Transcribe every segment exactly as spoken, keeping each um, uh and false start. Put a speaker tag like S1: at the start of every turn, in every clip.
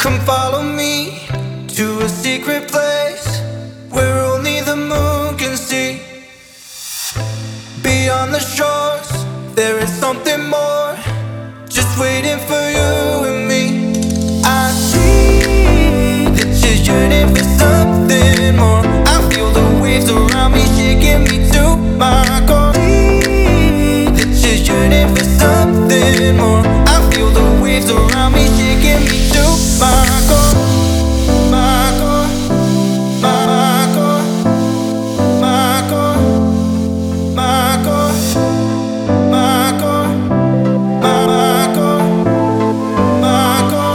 S1: Come follow me to a secret place where only the moon can see. Beyond the shores, there is something more, just waiting for you and me. I see that you're yearning for something more. I feel the waves around me shaking me to my core. That you're yearning for something more. I feel the waves around me shaking me to my core. My core, my core, my core, my core, my core, my core, my core.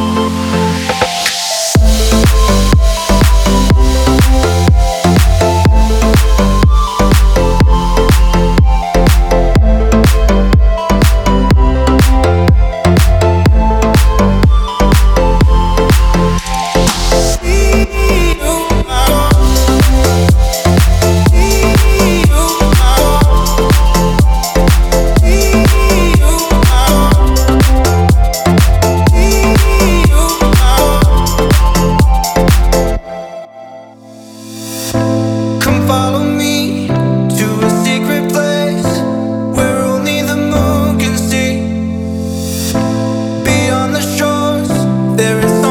S1: Come follow me to a secret place where only the moon can see. Beyond the shores, there is